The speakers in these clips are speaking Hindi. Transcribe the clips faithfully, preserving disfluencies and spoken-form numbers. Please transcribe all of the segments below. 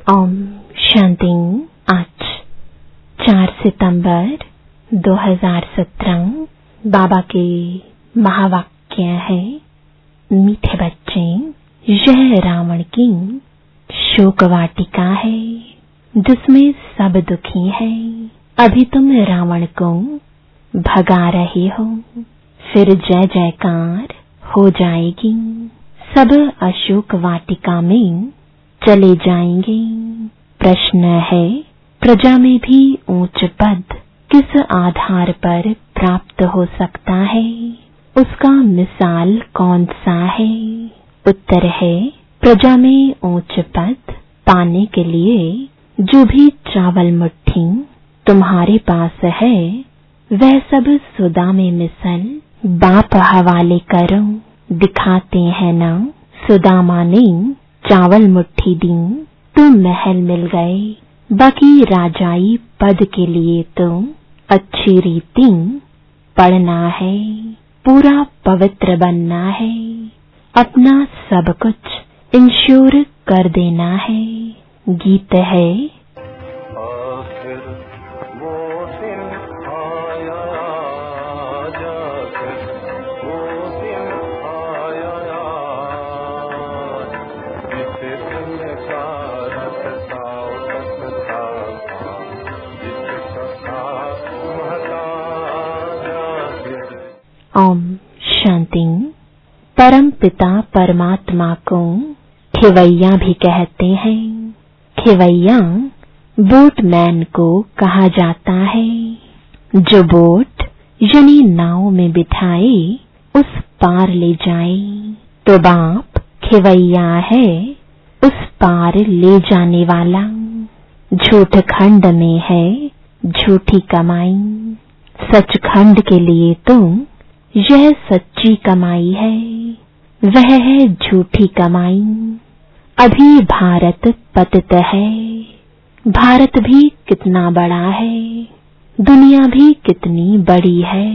ओम शांति। आज चार सितंबर दो हज़ार सत्रह। बाबा के महावाक्य है, मीठे बच्चे, यह रावण की शोक वाटिका है जिसमें सब दुखी है। अभी तुम रावण को भगा रहे हो, फिर जय जयकार हो जाएगी। सब अशोक वाटिका में चले जाएंगे। प्रश्न है, प्रजा में भी ऊंच पद किस आधार पर प्राप्त हो सकता है? उसका मिसाल कौन सा है? उत्तर है, प्रजा में ऊंच पद पाने के लिए जो भी चावल मुट्ठी तुम्हारे पास है वह सब सुदा में मिसल बाप हवाले करो। दिखाते हैं ना, सुदामा ने चावल मुट्ठी दी तो महल मिल गए। बाकी राजाई पद के लिए तो अच्छी रीति पढ़ना है, पूरा पवित्र बनना है, अपना सब कुछ इंश्योर कर देना है। गीत है, ओम शांति। परम पिता परमात्मा को खेवैया भी कहते हैं। खेवैया बोटमैन को कहा जाता है, जो बोट यानी नाव में बिठाए उस पार ले जाए। तो बाप खेवैया है, उस पार ले जाने वाला। झूठ खंड में है झूठी कमाई, सचखंड के लिए तो यह सच्ची कमाई है, वह है झूठी कमाई। अभी भारत पतित है। भारत भी कितना बड़ा है, दुनिया भी कितनी बड़ी है।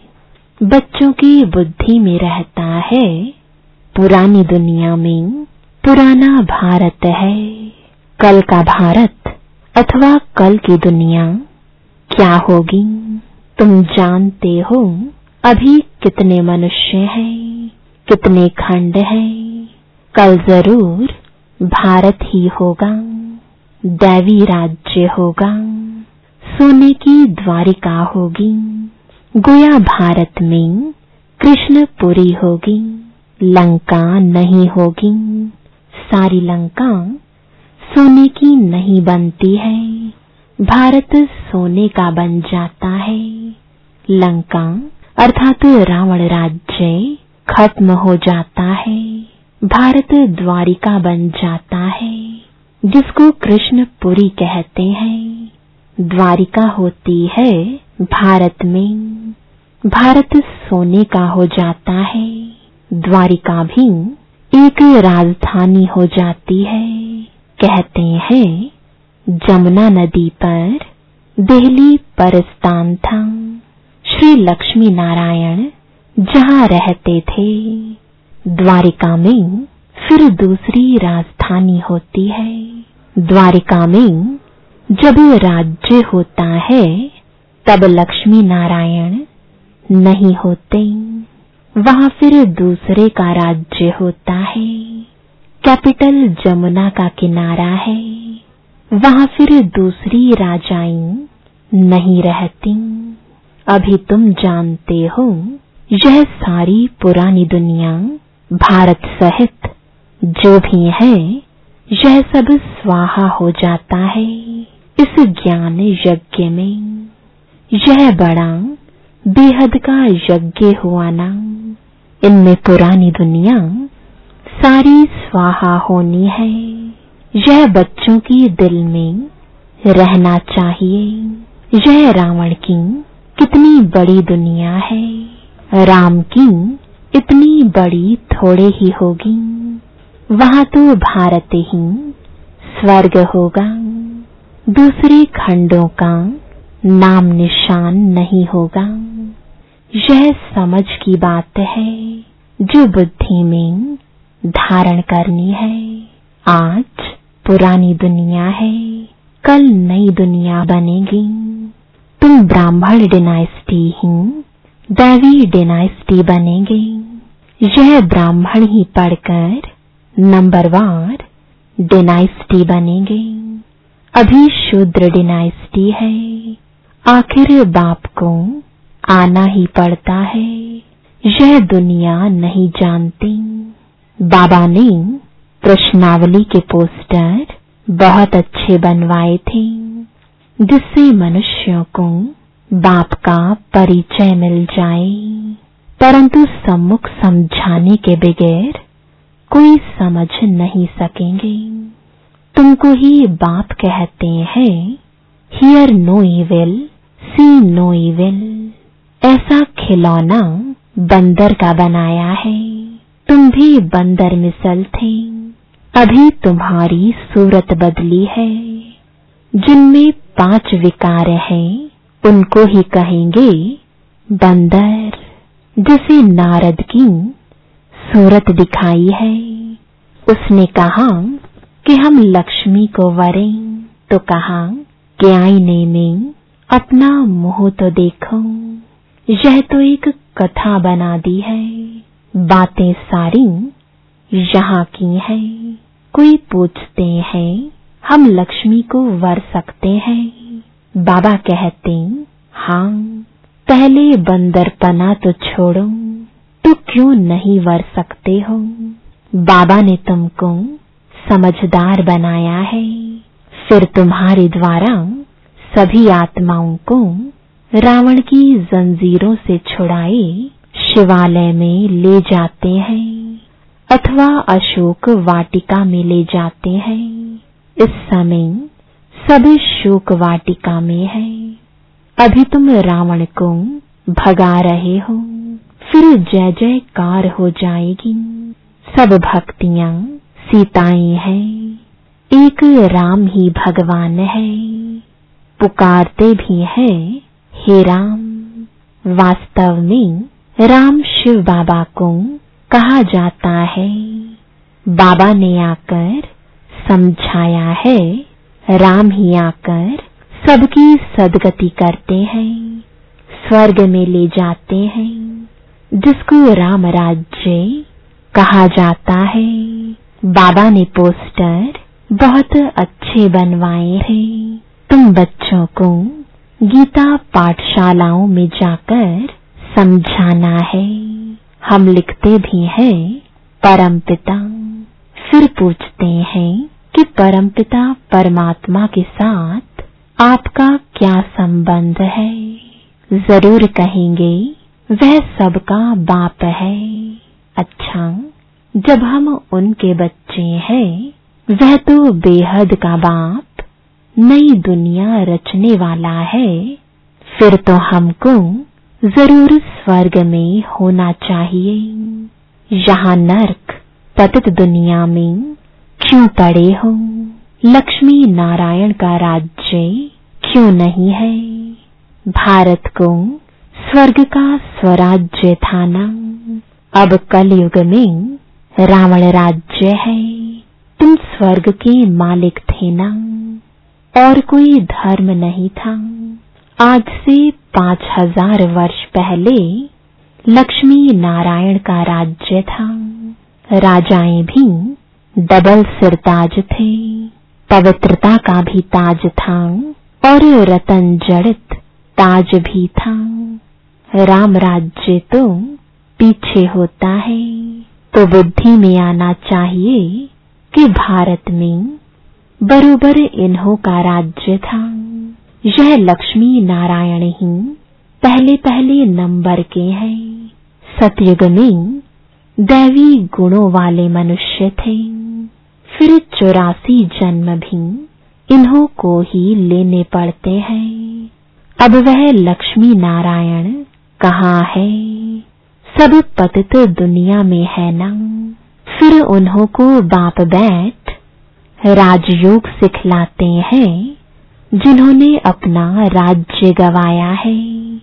बच्चों की बुद्धि में रहता है, पुरानी दुनिया में पुराना भारत है। कल का भारत अथवा कल की दुनिया क्या होगी तुम जानते हो? अभी कितने मनुष्य हैं, कितने खंड हैं। कल जरूर भारत ही होगा, दैवी राज्य होगा, सोने की द्वारिका होगी। गोया भारत में कृष्णपुरी होगी, लंका नहीं होगी। सारी लंका सोने की नहीं बनती है, भारत सोने का बन जाता है। लंका अर्थात रावण राज्य खत्म हो जाता है, भारत द्वारिका बन जाता है, जिसको कृष्णपुरी कहते हैं। द्वारिका होती है भारत में, भारत सोने का हो जाता है। द्वारिका भी एक राजधानी हो जाती है। कहते हैं, जमुना नदी पर दिल्ली पर स्थान था। श्री लक्ष्मी नारायण जहाँ रहते थे, द्वारिका में फिर दूसरी राजधानी होती है। द्वारिका में जब राज्य होता है तब लक्ष्मी नारायण नहीं होते, वहाँ फिर दूसरे का राज्य होता है। कैपिटल जमुना का किनारा है, वहाँ फिर दूसरी राजाई नहीं रहती। अभी तुम जानते हो, यह सारी पुरानी दुनिया भारत सहित जो भी है यह सब स्वाहा हो जाता है इस ज्ञान यज्ञ में। यह बड़ा बेहद का यज्ञ हुआ ना। इनमें पुरानी दुनिया सारी स्वाहा होनी है। यह बच्चों की दिल में रहना चाहिए। यह रावण की कितनी बड़ी दुनिया है, राम की इतनी बड़ी थोड़े ही होगी। वहाँ तो भारत ही स्वर्ग होगा, दूसरे खंडों का नाम निशान नहीं होगा। यह समझ की बात है जो बुद्धि में धारण करनी है। आज पुरानी दुनिया है, कल नई दुनिया बनेगी। तुम ब्राह्मण डिनाइस्टी ही दैवी डिनाइस्टी बनेंगे। यह ब्राह्मण ही पढ़कर नंबरवार डिनाइस्टी बनेंगे। अभी शूद्र डिनाइस्टी है, आखिर बाप को आना ही पड़ता है। यह दुनिया नहीं जानती। बाबा ने प्रश्नावली के पोस्टर बहुत अच्छे बनवाए थे, जिससे मनुष्यों को बाप का परिचय मिल जाए, परंतु सम्मुख समझाने के बगैर कोई समझ नहीं सकेंगे। तुमको ही बाप कहते हैं, hear no evil, see no evil. ऐसा खिलौना बंदर का बनाया है। तुम भी बंदर मिसल थे, अभी तुम्हारी सूरत बदली है। जिनमें पांच विकार हैं, उनको ही कहेंगे बंदर। जिसे नारद की सूरत दिखाई है, उसने कहा कि हम लक्ष्मी को वरें, तो कहा कि आईने में अपना मुंह तो देखो। यह तो एक कथा बना दी है, बातें सारी यहाँ की है। कोई पूछते हैं हम लक्ष्मी को वर सकते हैं? बाबा कहते हाँ, पहले बंदरपना तो छोड़ो, तो क्यों नहीं वर सकते हो? बाबा ने तुमको समझदार बनाया है, फिर तुम्हारे द्वारा सभी आत्माओं को रावण की जंजीरों से छुड़ाए शिवालय में ले जाते हैं अथवा अशोक वाटिका में ले जाते हैं। इस समय सब शोक वाटिका में है। अभी तुम रावण को भगा रहे हो, फिर जय जयकार हो जाएगी। सब भक्तियां सीताएं हैं, एक राम ही भगवान है। पुकारते भी हैं हे राम। वास्तव में राम शिव बाबा को कहा जाता है। बाबा ने आकर समझाया है, राम ही आकर सबकी सदगति करते हैं, स्वर्ग में ले जाते हैं, जिसको राम राज्य कहा जाता है। बाबा ने पोस्टर बहुत अच्छे बनवाए हैं। तुम बच्चों को गीता पाठशालाओं में जाकर समझाना है। हम लिखते भी हैं परमपिता, फिर पूछते हैं कि परमपिता परमात्मा के साथ आपका क्या संबंध है? जरूर कहेंगे वह सबका बाप है। अच्छा, जब हम उनके बच्चे हैं, वह तो बेहद का बाप नई दुनिया रचने वाला है, फिर तो हमको जरूर स्वर्ग में होना चाहिए। यहाँ नर्क पतित दुनिया में क्यों पड़े हो? लक्ष्मी नारायण का राज्य क्यों नहीं है? भारत को स्वर्ग का स्वराज्य था ना, अब कलयुग में रावण राज्य है। तुम स्वर्ग के मालिक थे ना, और कोई धर्म नहीं था। आज से पांच हजार वर्ष पहले लक्ष्मी नारायण का राज्य था। राजाएं भी डबल सिरताज थे, पवित्रता का भी ताज था और रतन जड़ित ताज भी था। राम राज्य तो पीछे होता है, तो बुद्धि में आना चाहिए कि भारत में बरोबर इन्हों का राज्य था। यह लक्ष्मी नारायण ही पहले पहले नंबर के हैं। सतयुग में दैवी गुणों वाले मनुष्य थे, फिर चौरासी जन्म भी इन्हों को ही लेने पड़ते हैं। अब वह लक्ष्मी नारायण कहाँ है? सब पतित दुनिया में है ना। फिर उन्हों को बाप बैठ राजयोग सिखलाते हैं, जिन्होंने अपना राज्य गवाया है।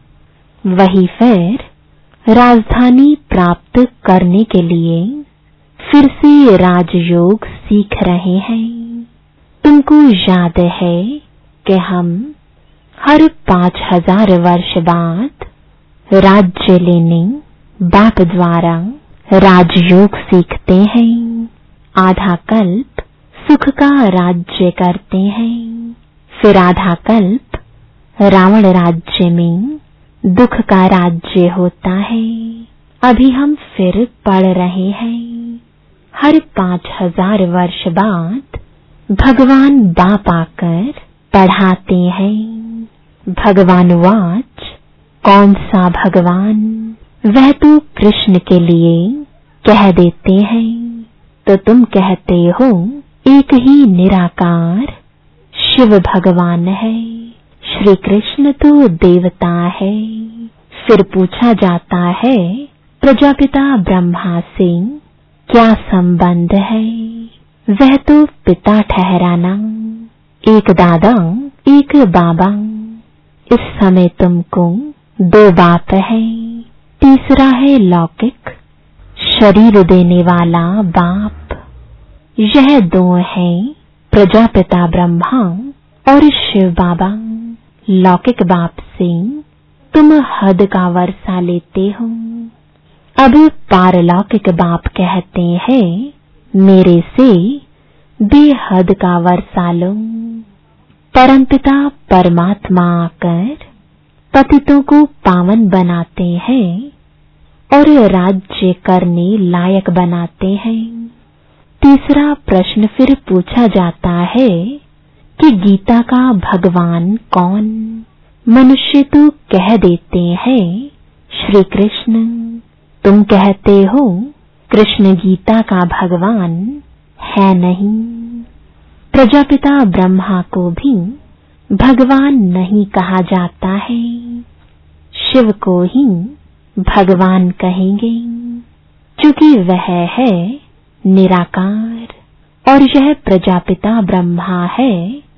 वही फिर राजधानी प्राप्त करने के लिए फिर से राजयोग सीख रहे हैं। तुमको याद है कि हम हर पांच हजार वर्ष बाद राज्य लेने बाप द्वारा राजयोग सीखते हैं। आधा कल्प सुख का राज्य करते हैं, फिर आधा कल्प रावण राज्य में दुख का राज्य होता है। अभी हम फिर पढ़ रहे हैं। हर पांच हजार वर्ष बाद भगवान बाप आकर पढ़ाते हैं। भगवान वाच, कौन सा भगवान? वह तो कृष्ण के लिए कह देते हैं, तो तुम कहते हो एक ही निराकार शिव भगवान है। श्री कृष्ण तो देवता है। फिर पूछा जाता है प्रजापिता ब्रह्मा से क्या संबंध है? वह तो पिता ठहराना, एक दादा एक बाबा। इस समय तुमको दो बाप है, तीसरा है लौकिक शरीर देने वाला बाप। यह दो है प्रजापिता ब्रह्मा और शिव बाबा। लौकिक बाप से तुम हद का वर्षा लेते हो। अब पारलौकिक बाप कहते हैं मेरे से बेहद का वर्षा लो। परमपिता परमात्मा आकर पतितों को पावन बनाते हैं और राज्य करने लायक बनाते हैं। तीसरा प्रश्न फिर पूछा जाता है कि गीता का भगवान कौन? मनुष्य तो कह देते हैं श्री कृष्ण। तुम कहते हो कृष्ण गीता का भगवान है नहीं। प्रजापिता ब्रह्मा को भी भगवान नहीं कहा जाता है, शिव को ही भगवान कहेंगे, क्योंकि वह है निराकार और यह प्रजापिता ब्रह्मा है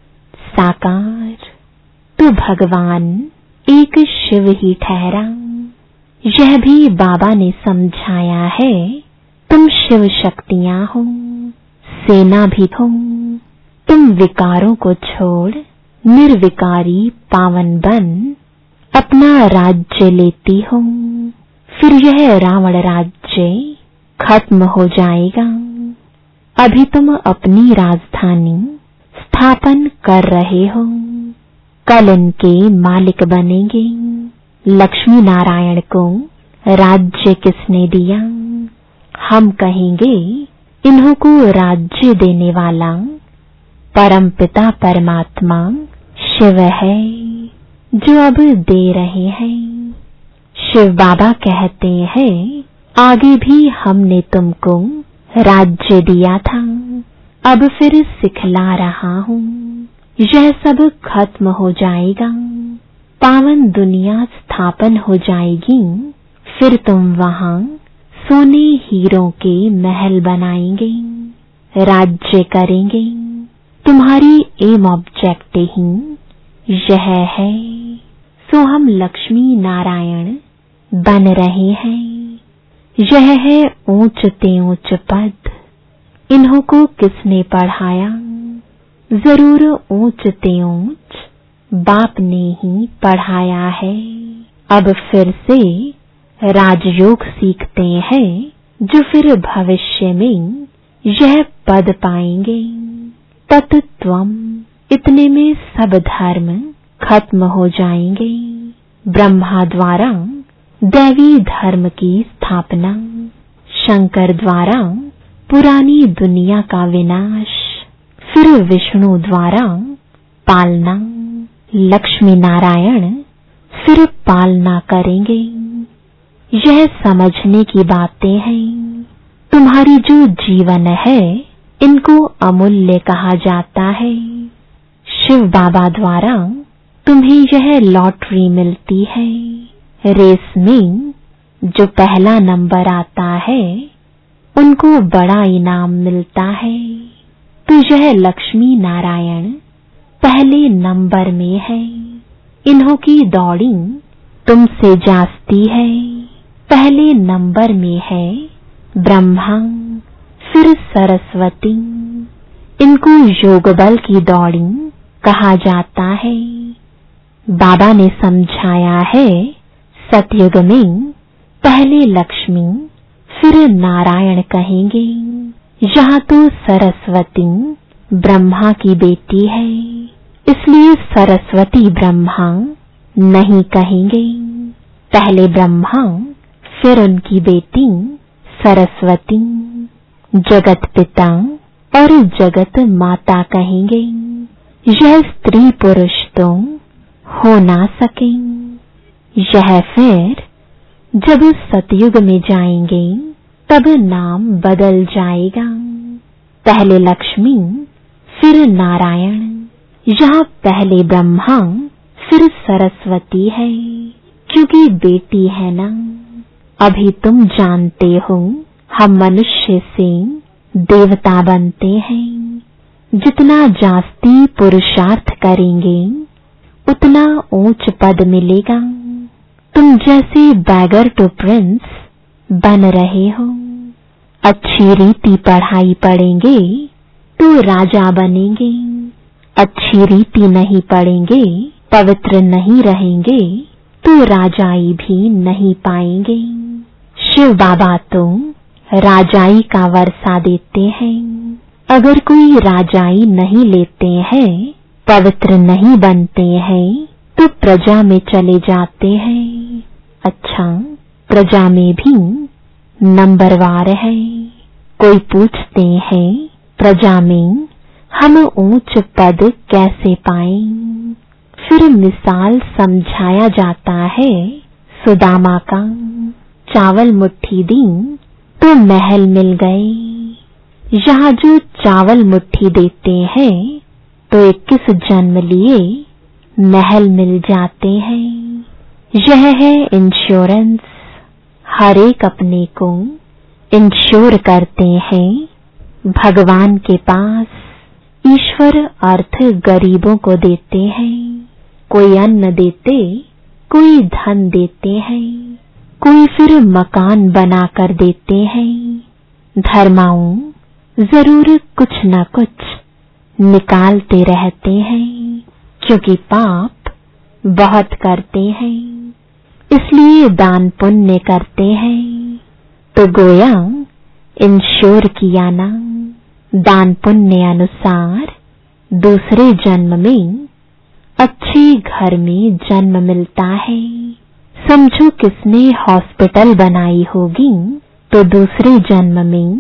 साकार। तो भगवान एक शिव ही ठहरा। यह भी बाबा ने समझाया है। तुम शिव शक्तियां हो, सेना भी हो। तुम विकारों को छोड़ निर्विकारी पावन बन अपना राज्य लेती हो। फिर यह रावण राज्य खत्म हो जाएगा। अभी तुम अपनी राजधानी स्थापन कर रहे हो, कल इनके मालिक बनेंगे। लक्ष्मी नारायण को राज्य किसने दिया? हम कहेंगे इन्हों को राज्य देने वाला परमपिता परमात्मा शिव है, जो अब दे रहे हैं। शिव बाबा कहते हैं आगे भी हमने तुमको राज्य दिया था, अब फिर सिखला रहा हूँ। यह सब खत्म हो जाएगा, पावन दुनिया स्थापन हो जाएगी। फिर तुम वहाँ सोने हीरों के महल बनाएंगे, राज्य करेंगे। तुम्हारी एम ऑब्जेक्ट ही यह है। सो हम लक्ष्मी नारायण बन रहे हैं। यह है ऊंच ते ऊंच पद। इन्हों को किसने पढ़ाया? जरूर ऊंच ते ऊंच बाप ने ही पढ़ाया है। अब फिर से राजयोग सीखते हैं, जो फिर भविष्य में यह पद पाएंगे। तत्त्वम, इतने में सब धर्म खत्म हो जाएंगे। ब्रह्मा द्वारा दैवी धर्म की स्थापना, शंकर द्वारा पुरानी दुनिया का विनाश, फिर विष्णु द्वारा पालना, लक्ष्मी नारायण फिर पालना करेंगे। यह समझने की बातें हैं। तुम्हारी जो जीवन है इनको अमूल्य कहा जाता है। शिव बाबा द्वारा तुम्हें यह लॉटरी मिलती है। रेस में जो पहला नंबर आता है उनको बड़ा इनाम मिलता है। तो यह लक्ष्मी नारायण पहले नंबर में है। इन्हों की दौड़ी तुमसे जास्ती है। पहले नंबर में है ब्रह्मा, फिर सरस्वती, इनको योग बल की दौड़ी कहा जाता है। बाबा ने समझाया है, सतयुग में पहले लक्ष्मी फिर नारायण कहेंगे। यहाँ तो सरस्वती ब्रह्मा की बेटी है, इसलिए सरस्वती ब्रह्मा नहीं कहेंगे। पहले ब्रह्मा फिर उनकी बेटी सरस्वती जगत पिता और जगत माता कहेंगे। यह स्त्री पुरुष तो हो ना सके। यह फिर जब सतयुग में जाएंगे तब नाम बदल जाएगा। पहले लक्ष्मी फिर नारायण। यहाँ पहले ब्रह्मा फिर सरस्वती है, क्योंकि बेटी है ना। अभी तुम जानते हो हम मनुष्य से देवता बनते हैं। जितना जास्ती पुरुषार्थ करेंगे उतना ऊंच पद मिलेगा। तुम जैसे बैगर टू प्रिंस बन रहे हो। अच्छी रीति पढ़ाई पढ़ेंगे तो राजा बनेंगे। अच्छी रीति नहीं पढ़ेंगे, पवित्र नहीं रहेंगे तो राजाई भी नहीं पाएंगे। शिव बाबा तो राजाई का वर्षा देते हैं। अगर कोई राजाई नहीं लेते हैं, पवित्र नहीं बनते हैं तो प्रजा में चले जाते हैं। अच्छा, प्रजा में भी नंबरवार है। कोई पूछते हैं प्रजा में हम ऊंच पद कैसे पाएं? फिर मिसाल समझाया जाता है सुदामा का। चावल मुट्ठी दी तो महल मिल गए। यहाँ जो चावल मुट्ठी देते हैं तो इक्कीस जन्म लिए महल मिल जाते हैं। यह है इंश्योरेंस। हर एक अपने को इंश्योर करते हैं भगवान के पास। ईश्वर अर्थ गरीबों को देते हैं। कोई अन्न देते, कोई धन देते हैं, कोई फिर मकान बनाकर देते हैं। धर्माओं जरूर कुछ न कुछ निकालते रहते हैं, क्योंकि पाप बहुत करते हैं, इसलिए दान पुण्य करते हैं। तो गोया इंश्योर किया ना। दान पुण्य अनुसार दूसरे जन्म में अच्छे घर में जन्म मिलता है। समझो किसने हॉस्पिटल बनाई होगी तो दूसरे जन्म में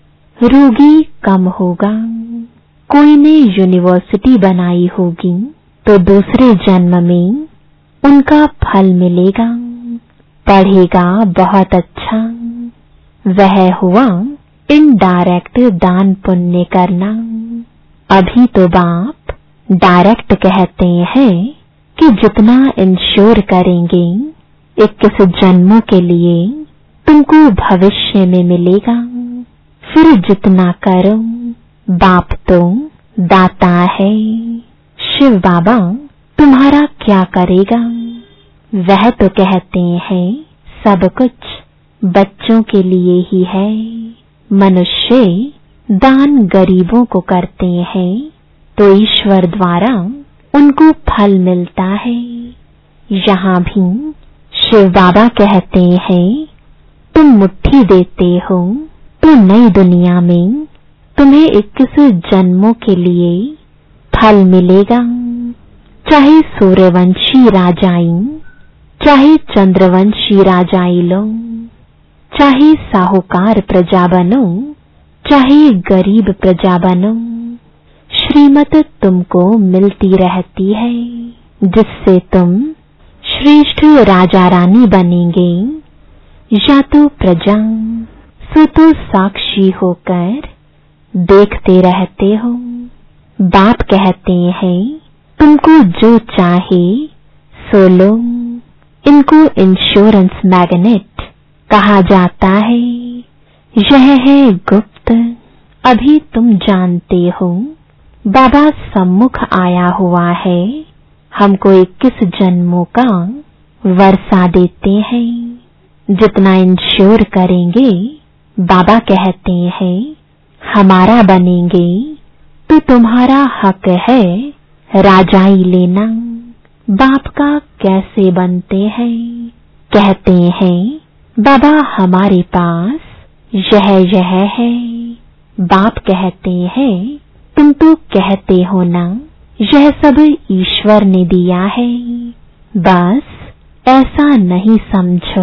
रोगी कम होगा। कोई ने यूनिवर्सिटी बनाई होगी तो दूसरे जन्म में उनका फल मिलेगा। पढ़ेगा बहुत अच्छा। वह हुआ इनडायरेक्ट दान पुण्य करना। अभी तो बाप डायरेक्ट कहते हैं कि जितना इंश्योर करेंगे इक्कीस जन्मों के लिए तुमको भविष्य में मिलेगा। फिर जितना करो, बाप तो दाता है। शिव बाबा तुम्हारा क्या करेगा? वह तो कहते हैं सब कुछ बच्चों के लिए ही है। मनुष्य दान गरीबों को करते हैं तो ईश्वर द्वारा उनको फल मिलता है। यहाँ भी शिव बाबा कहते हैं तुम मुट्ठी देते हो तो नई दुनिया में तुम्हें इक्कीस जन्मों के लिए फल मिलेगा। चाहे सूर्यवंशी राजाई, चाहे चंद्रवंशी राजाई लो, चाहे साहूकार प्रजा बनो, चाहे गरीब प्रजा बनो, श्रीमत तुमको मिलती रहती है, जिससे तुम श्रेष्ठ राजा रानी बनेंगे। या तो प्रजा सो तो साक्षी होकर देखते रहते हो। बाप कहते हैं तुमको जो चाहे सो लो। इनको इंश्योरेंस मैग्नेट कहा जाता है। यह है गुप्त। अभी तुम जानते हो बाबा सम्मुख आया हुआ है। हमको इक्कीस जन्मों का वर्षा देते हैं। जितना इंश्योर करेंगे बाबा कहते हैं हमारा बनेंगे तो तुम्हारा हक है राजाई लेना। बाप का कैसे बनते हैं? कहते हैं बाबा हमारे पास यह यह है। बाप कहते हैं तुम तो कहते हो ना यह सब ईश्वर ने दिया है। बस ऐसा नहीं समझो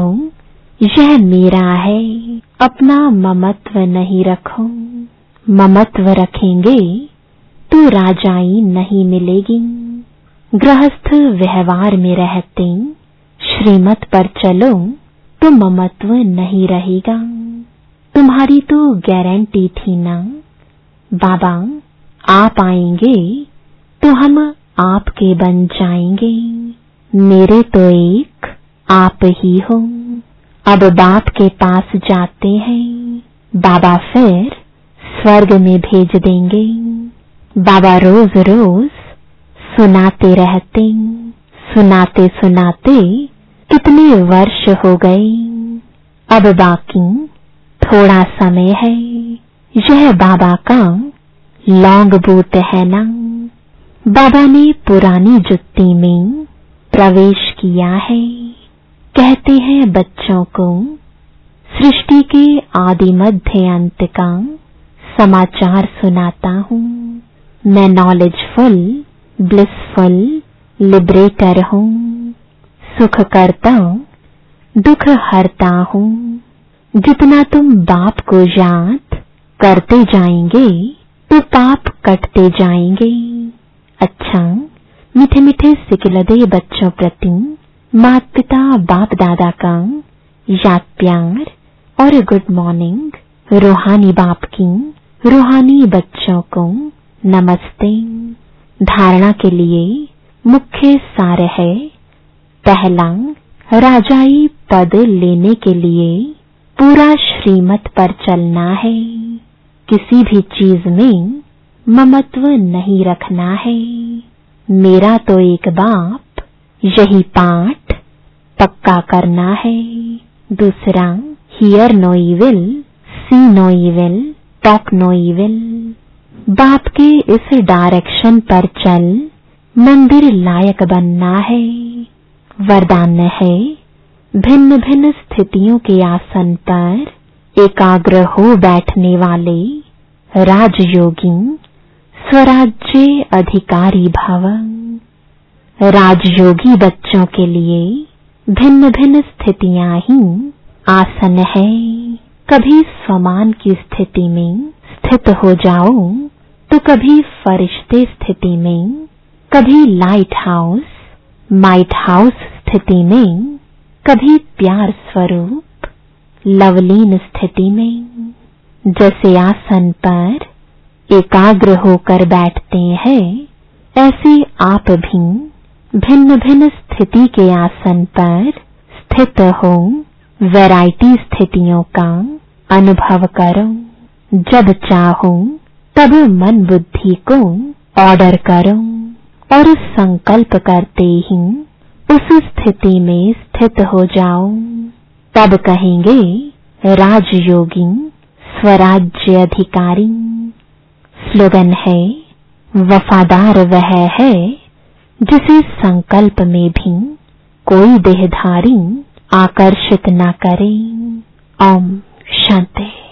यह मेरा है। अपना ममत्व नहीं रखो। ममत्व रखेंगे तो राजाई नहीं मिलेगी। गृहस्थ व्यवहार में रहते श्रीमत पर चलो तो ममत्व नहीं रहेगा। तुम्हारी तो गारंटी थी ना बाबा आप आएंगे तो हम आपके बन जाएंगे। मेरे तो एक आप ही हो। अब बाप के पास जाते हैं, बाबा फिर स्वर्ग में भेज देंगे। बाबा रोज रोज सुनाते रहते, सुनाते सुनाते कितने वर्ष हो गए। अब बाकी थोड़ा समय है। यह बाबा का लॉन्ग बूट है ना। बाबा ने पुरानी जुत्ती में प्रवेश किया है। कहते हैं बच्चों को सृष्टि के आदि मध्य अंत का समाचार सुनाता हूँ। मैं नॉलेजफुल ब्लिसफुल लिबरेटर हूँ। सुख करता दुख हरता हूँ। जितना तुम बाप को याद करते जाएंगे तो पाप कटते जाएंगे। अच्छा मीठे मीठे सिकलदे बच्चों प्रति माता पिता बाप दादा का याद प्यार और गुड मॉर्निंग। रूहानी बाप की रूहानी बच्चों को नमस्ते। धारणा के लिए मुख्य सार है। पहला, राजाई पद लेने के लिए पूरा श्रीमत पर चलना है। किसी भी चीज में ममत्व नहीं रखना है। मेरा तो एक बाप, यही पाठ पक्का करना है। दूसरा, hear no evil, see no evil, talk no evil. बाप के इस डायरेक्शन पर चल मंदिर लायक बनना है। वरदान है, भिन्न भिन्न स्थितियों के आसन पर एकाग्र हो बैठने वाले राजयोगी स्वराज्य अधिकारी भव। राजयोगी बच्चों के लिए भिन्न भिन्न स्थितियां ही आसन है। कभी स्वमान की स्थिति में स्थित हो जाओ तो कभी फरिश्ते स्थिति में, कभी लाइट हाउस माइट हाउस स्थिति में, कभी प्यार स्वरूप लवलीन स्थिति में। जैसे आसन पर एकाग्र होकर बैठते हैं ऐसे आप भी भिन्न भिन्न स्थिति के आसन पर स्थित हो वैरायटी स्थितियों का अनुभव करो। जब चाहो तब मन बुद्धि को ऑर्डर करो और संकल्प करते ही उस स्थिति में स्थित हो जाओ। तब कहेंगे राजयोगी स्वराज्य अधिकारी। स्लोगन है, वफादार वह है जिसे संकल्प में भी कोई देहधारी आकर्षित न करे। ओम शांति।